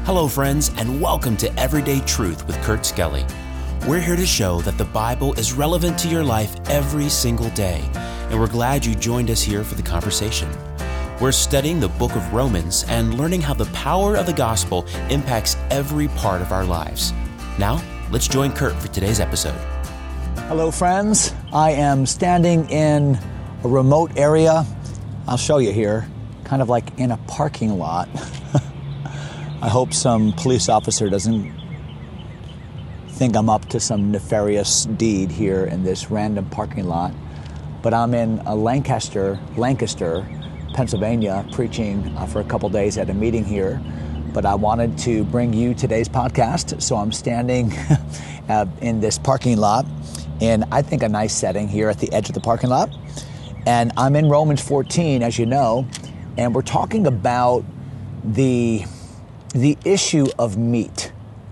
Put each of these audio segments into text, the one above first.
Hello, friends, and welcome to Everyday Truth with Kurt Skelly. We're here to show that the Bible is relevant to your life every single day, and we're glad you joined us here for the conversation. We're studying the book of Romans and learning how the power of the gospel impacts every part of our lives. Now, let's join Kurt for today's episode. Hello, friends. I am standing in a remote area. I'll show you here, kind of like in a parking lot. I hope some police officer doesn't think I'm up to some nefarious deed here in this random parking lot. But I'm in Lancaster, Pennsylvania, preaching for a couple days at a meeting here. But I wanted to bring you today's podcast, so I'm standing in this parking lot in, I think, a nice setting here at the edge of the parking lot. And I'm in Romans 14, as you know, and we're talking about the issue of meat,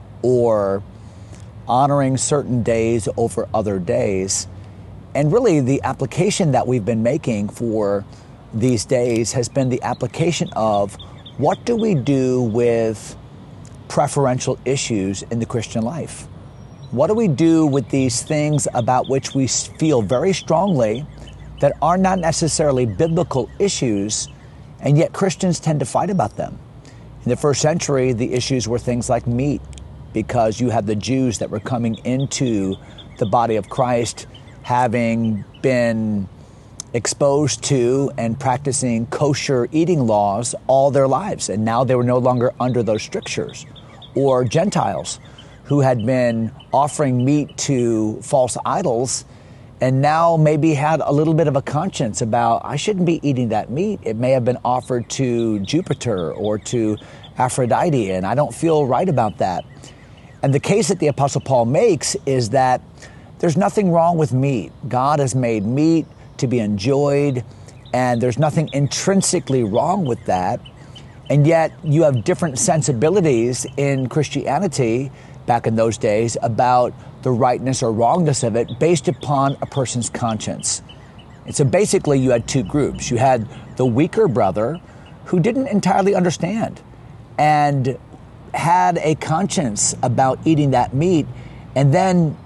or honoring certain days over other days. And really the application that we've been making for these days has been the application of what do we do with preferential issues in the Christian life? What do we do with these things about which we feel very strongly that are not necessarily biblical issues, and yet Christians tend to fight about them? In the first century, the issues were things like meat, because you had the Jews that were coming into the body of Christ having been exposed to and practicing kosher eating laws all their lives, and now they were no longer under those strictures. Or Gentiles who had been offering meat to false idols and now maybe had a little bit of a conscience about, I shouldn't be eating that meat. It may have been offered to Jupiter or to Aphrodite, and I don't feel right about that. And the case that the Apostle Paul makes is that there's nothing wrong with meat. God has made meat to be enjoyed, and there's nothing intrinsically wrong with that. And yet you have different sensibilities in Christianity back in those days about the rightness or wrongness of it based upon a person's conscience. And so basically you had two groups. You had the weaker brother who didn't entirely understand and had a conscience about eating that meat, and then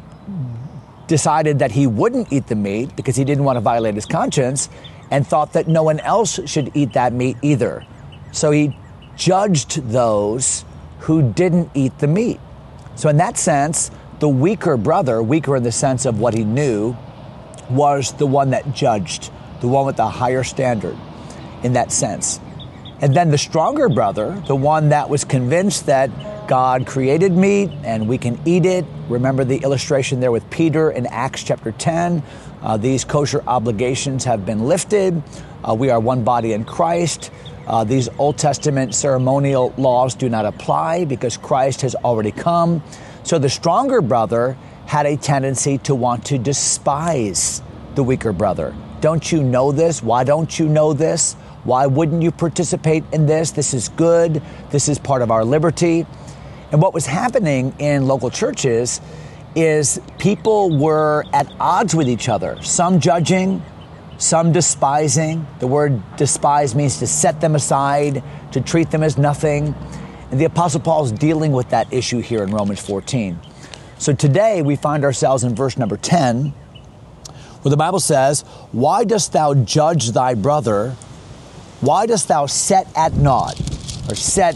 decided that he wouldn't eat the meat because he didn't want to violate his conscience, and thought that no one else should eat that meat either. So he judged those who didn't eat the meat. So in that sense, the weaker brother, weaker in the sense of what he knew, was the one that judged, the one with the higher standard in that sense. And then the stronger brother, the one that was convinced that God created meat and we can eat it. Remember the illustration there with Peter in Acts chapter 10. These kosher obligations have been lifted. We are one body in Christ. These Old Testament ceremonial laws do not apply because Christ has already come. So the stronger brother had a tendency to want to despise the weaker brother. Don't you know this? Why don't you know this? Why wouldn't you participate in this? This is good. This is part of our liberty. And what was happening in local churches is people were at odds with each other. Some judging, some despising. The word despise means to set them aside, to treat them as nothing. And the Apostle Paul is dealing with that issue here in Romans 14. So today we find ourselves in verse number 10, where the Bible says, "Why dost thou judge thy brother? Why dost thou set at naught," or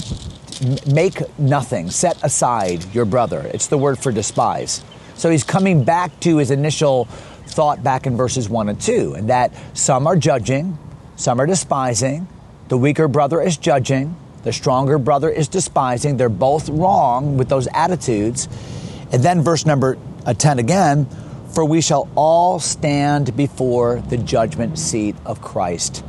make nothing, set aside your brother? It's the word for despise. So he's coming back to his initial thought back in verses 1 and 2, and that some are judging, some are despising. The weaker brother is judging, the stronger brother is despising. They're both wrong with those attitudes. And then verse number 10 again, "For we shall all stand before the judgment seat of Christ."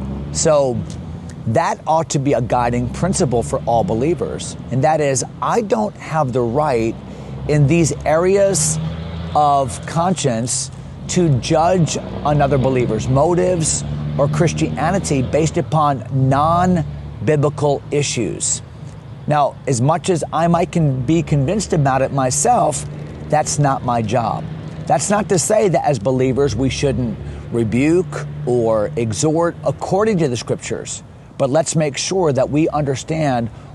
So that ought to be a guiding principle for all believers. And that is, I don't have the right in these areas of conscience to judge another believer's motives or Christianity based upon non-biblical issues. Now, as much as I might be convinced about it myself, that's not my job. That's not to say that as believers we shouldn't rebuke or exhort according to the scriptures. But let's make sure that we understand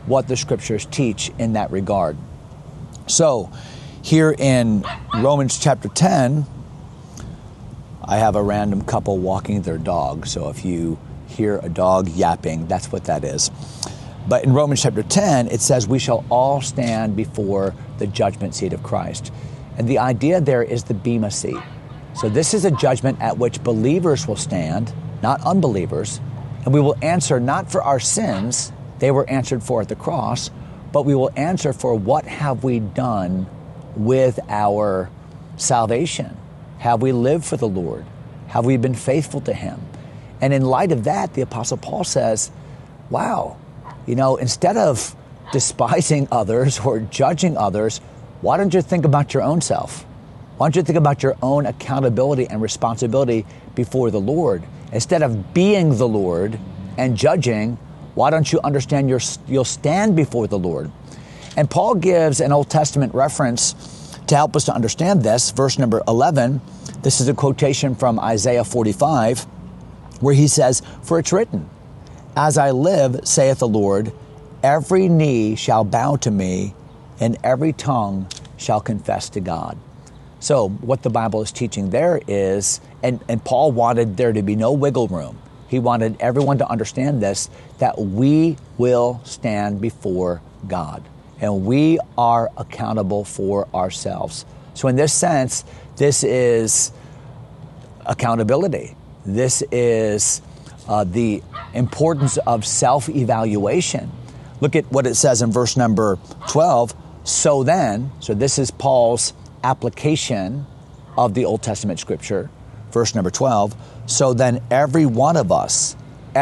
what the scriptures teach in that regard. So here in Romans chapter 10, I have a random couple walking their dog. So if you hear a dog yapping, that's what that is. But in Romans chapter 10, it says we shall all stand before the judgment seat of Christ. And the idea there is the bema seat. So this is a judgment at which believers will stand, not unbelievers, and we will answer not for our sins, they were answered for at the cross, but we will answer for what have we done with our salvation. Have we lived for the Lord? Have we been faithful to Him? And in light of that, the Apostle Paul says, wow, instead of despising others or judging others, why don't you think about your own self? Why don't you think about your own accountability and responsibility before the Lord? Instead of being the Lord and judging, why don't you understand you'll stand before the Lord? And Paul gives an Old Testament reference to help us to understand this. Verse number 11, this is a quotation from Isaiah 45, where he says, "For it's written, as I live, saith the Lord, every knee shall bow to me, and every tongue shall confess to God." So what the Bible is teaching there is, and Paul wanted there to be no wiggle room. He wanted everyone to understand this, that we will stand before God, and we are accountable for ourselves. So in this sense, this is accountability. This is the importance of self-evaluation. Look at what it says in verse number 12. So this is Paul's application of the Old Testament scripture. Verse number 12. So then every one of us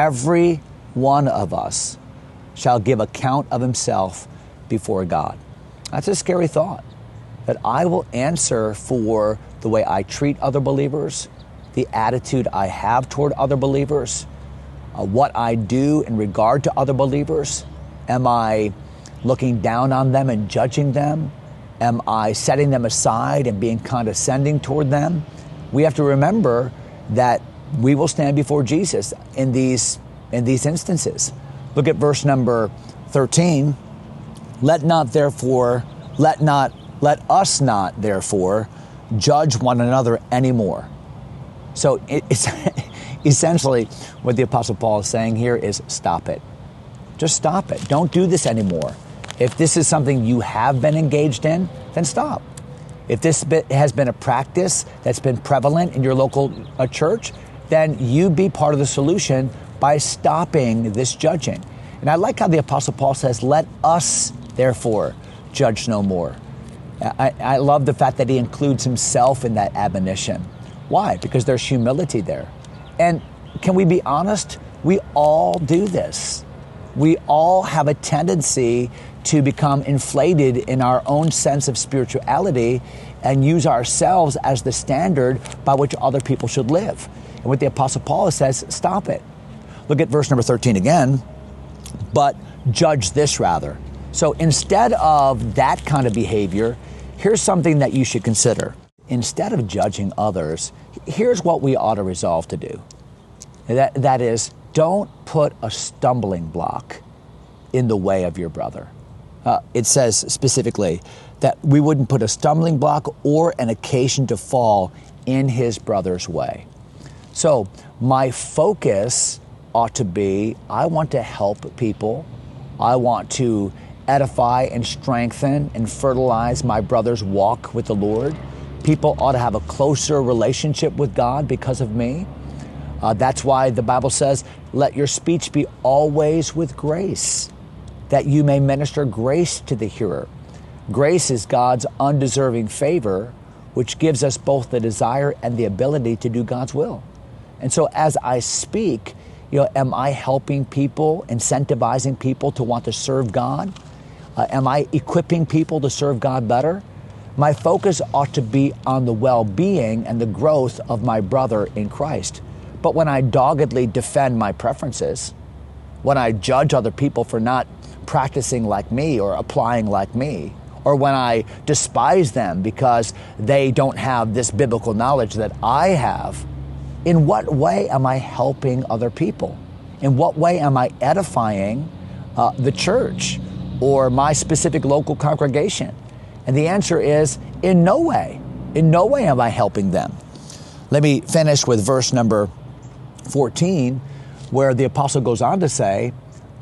shall give account of himself before God. That's a scary thought, that I will answer for the way I treat other believers, the attitude I have toward other believers, what I do in regard to other believers. Am I looking down on them and judging them? Am I setting them aside and being condescending toward them? We have to remember that we will stand before Jesus in these instances. Look at verse number 13. Let us not therefore judge one another anymore. So it's essentially what the Apostle Paul is saying here is stop it. Just stop it. Don't do this anymore. If this is something you have been engaged in, then stop. If this has been a practice that's been prevalent in your local church, then you be part of the solution by stopping this judging. And I like how the Apostle Paul says, let us therefore judge no more. I love the fact that he includes himself in that admonition. Why? Because there's humility there. And can we be honest? We all do this. We all have a tendency to become inflated in our own sense of spirituality and use ourselves as the standard by which other people should live. And what the Apostle Paul says, stop it. Look at verse number 13 again. But judge this rather. So instead of that kind of behavior, here's something that you should consider. Instead of judging others, here's what we ought to resolve to do. That is, don't put a stumbling block in the way of your brother. It says specifically that we wouldn't put a stumbling block or an occasion to fall in his brother's way. So my focus ought to be, I want to help people. I want to edify and strengthen and fertilize my brother's walk with the Lord. People ought to have a closer relationship with God because of me. That's why the Bible says, let your speech be always with grace, that you may minister grace to the hearer. Grace is God's undeserving favor, which gives us both the desire and the ability to do God's will. And so as I speak, am I helping people, incentivizing people to want to serve God? Am I equipping people to serve God better? My focus ought to be on the well-being and the growth of my brother in Christ. But when I doggedly defend my preferences, when I judge other people for not practicing like me or applying like me, or when I despise them because they don't have this biblical knowledge that I have, in what way am I helping other people? In what way am I edifying the church? or my specific local congregation? And the answer is, in no way. In no way am I helping them. Let me finish with verse number 14, where the apostle goes on to say,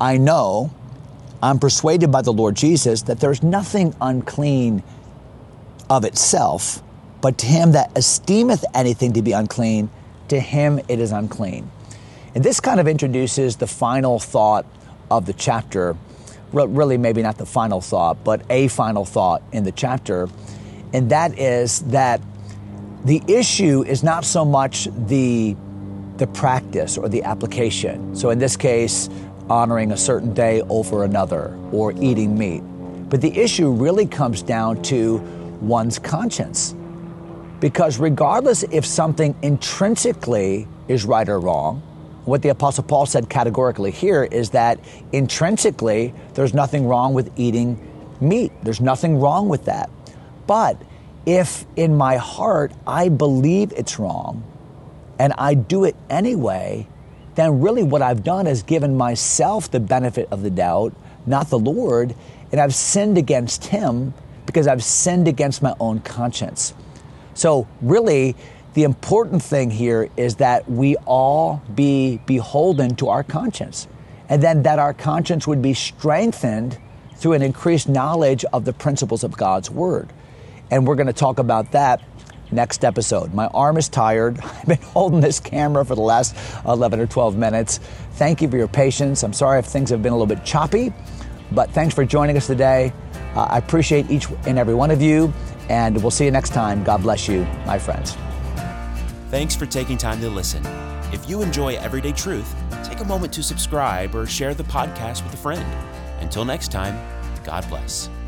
I'm persuaded by the Lord Jesus that there's nothing unclean of itself, but to him that esteemeth anything to be unclean, to him it is unclean. And this kind of introduces the final thought of the chapter, really maybe not the final thought, but a final thought in the chapter. And that is that the issue is not so much the practice or the application. So in this case, honoring a certain day over another or eating meat. But the issue really comes down to one's conscience. Because regardless if something intrinsically is right or wrong, what the Apostle Paul said categorically here is that intrinsically there's nothing wrong with eating meat. There's nothing wrong with that. But if in my heart I believe it's wrong and I do it anyway, then really what I've done is given myself the benefit of the doubt, not the Lord, and I've sinned against him because I've sinned against my own conscience. So really, the important thing here is that we all be beholden to our conscience, and then that our conscience would be strengthened through an increased knowledge of the principles of God's Word. And we're going to talk about that next episode. My arm is tired. I've been holding this camera for the last 11 or 12 minutes. Thank you for your patience. I'm sorry if things have been a little bit choppy, but thanks for joining us today. I appreciate each and every one of you, and we'll see you next time. God bless you, my friends. Thanks for taking time to listen. If you enjoy Everyday Truth, take a moment to subscribe or share the podcast with a friend. Until next time, God bless.